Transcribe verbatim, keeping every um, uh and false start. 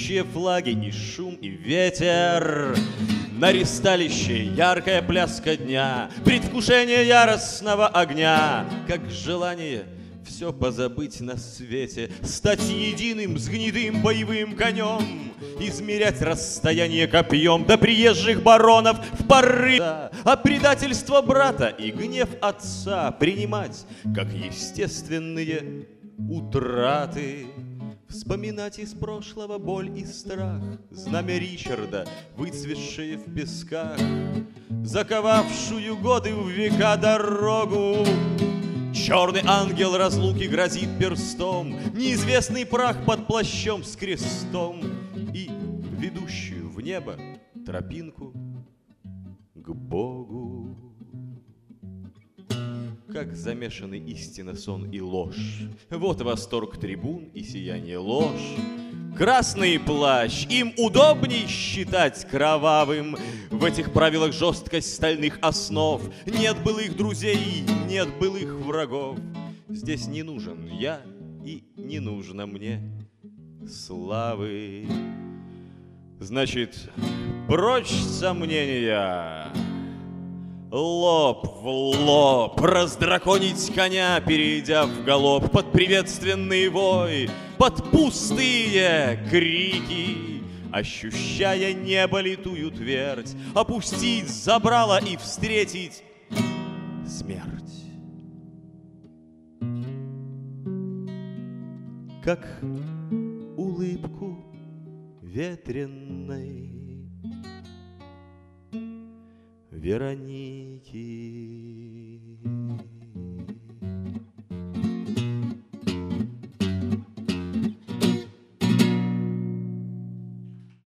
плывущие флаги и шум, и ветер. На ристалище яркая пляска дня, предвкушение яростного огня, как желание все позабыть на свете, стать единым с гнедым боевым конем, измерять расстояние копьем до приезжих баронов в поры, а предательство брата и гнев отца принимать как естественные утраты. Вспоминать из прошлого боль и страх, знамя Ричарда, выцветшее в песках, заковавшую годы в века дорогу. Черный ангел разлуки грозит перстом, неизвестный прах под плащом с крестом и ведущую в небо тропинку к Богу. Как замешаны истина, сон и ложь. Вот восторг трибун и сияние ложь. Красный плащ им удобней считать кровавым. В этих правилах жесткость стальных основ. Нет былых друзей, нет былых врагов. Здесь не нужен я и не нужно мне славы. Значит, прочь сомнения. Лоб в лоб, раздраконить коня, перейдя в галоп под приветственный вой, под пустые крики, ощущая небо литую твердь, опустить забрало и встретить смерть. Как улыбку ветреной Вероники.